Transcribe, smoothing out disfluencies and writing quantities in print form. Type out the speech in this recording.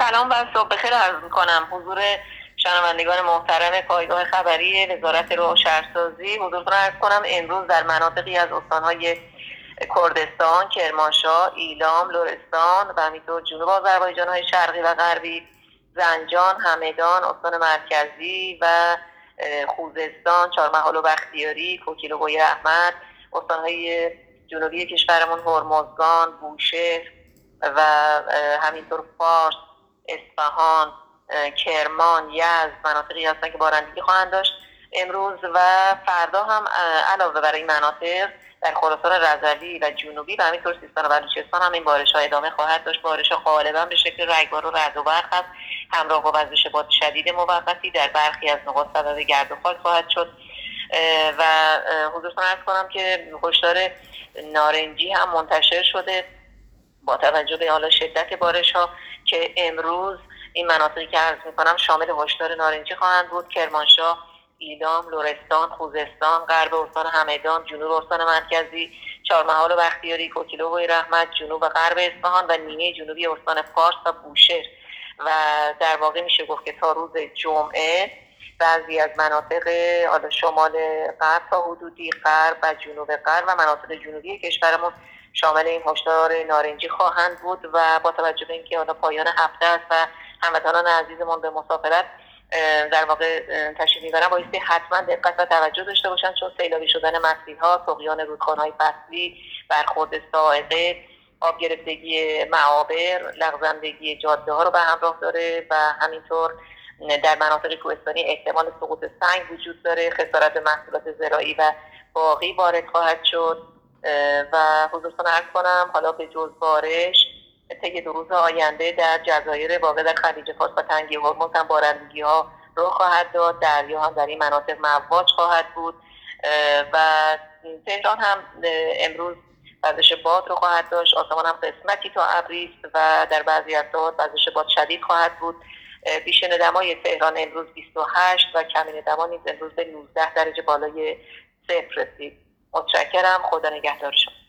سلام و صبح بخیر عرض می‌کنم حضور شنوندگان محترم پایگاه خبری وزارت راه و شهرسازی. حضورتون عرض کنم امروز در مناطقی از استان‌های کردستان، کرمانشاه، ایلام، لرستان و همینطور جنوب آذربایجان‌های شرقی و غربی، زنجان، همدان، استان مرکزی و خوزستان، چهارمحال و بختیاری، کوکیل و قوی احمد، استان‌های جنوبی کشورمون هرمزگان، بوشهر و همینطور فارس، اصفهان، کرمان، یزد مناطقی هستن که بارندگی خواهند داشت امروز و فردا هم. علاوه بر این مناطق در خراسان رضوی و جنوبی و همینطور سیستان و بلوچستان هم این بارش‌ها ادامه خواهد داشت. بارش‌ها غالبا به شکل رگبار و رعد و برق است، همراه با وزش باد شدید موقتی در برخی از نقاط سبب گرد و خاک خواهد شد. و حضورتون عرض کنم که هشدار نارنجی هم منتشر شده با توجه به حالا شدت بارش‌ها که امروز این مناطقی که عرض می‌کنم شامل هشدار نارنجی خواهند بود: کرمانشاه، ایلام، لرستان، خوزستان، غرب استان همدان، جنوب استان مرکزی، چهارمحال و بختیاری، کوکیل و قوی رحمت، جنوب و غرب اصفهان و نیمه جنوبی استان فارس و بوشهر. و در واقع میشه گفت که تا روز جمعه بعضی از مناطق شمال غرب تا حدودی غرب و جنوب غرب و مناطق جنوبی کشورمون شامل این هشدار نارنجی خواهند بود و با توجه به اینکه حالا پایان هفته است و هموطنان عزیزمون به مسافرت در واقع تشریف میبرن، بایستی حتما دقت و توجه داشته باشن، چون سیلابی شدن مسیرها، طغیان رودخانه‌های فصلی، برخورد صاعقه، آب گرفتگی معابر، لغزندگی جاده ها رو به همراه داره و همینطور در مناطق کوهستانی احتمال سقوط سنگ وجود داره. خسارت محصولات زراعی و باغی وارد خواهد شد و حضورتون عرض کنم حالا به جز بارش طی 2 روز آینده در جزایر واقع در خلیج فارس و تنگه هرمز هم بارندگی ها رخ خواهد داد. دریا هم در این مناطق مواج خواهد بود و تهران هم امروز وزش باد رو خواهد داشت. آسمان هم قسمتی تا ابری است و در بعضی از ساعات وزش باد شدید خواهد بود. بیشتر دمای تهران امروز 28 و کمین دما نیز امروز به 19 درجه بالای صفر رسید. متشکرم. خدا نگهدار شما.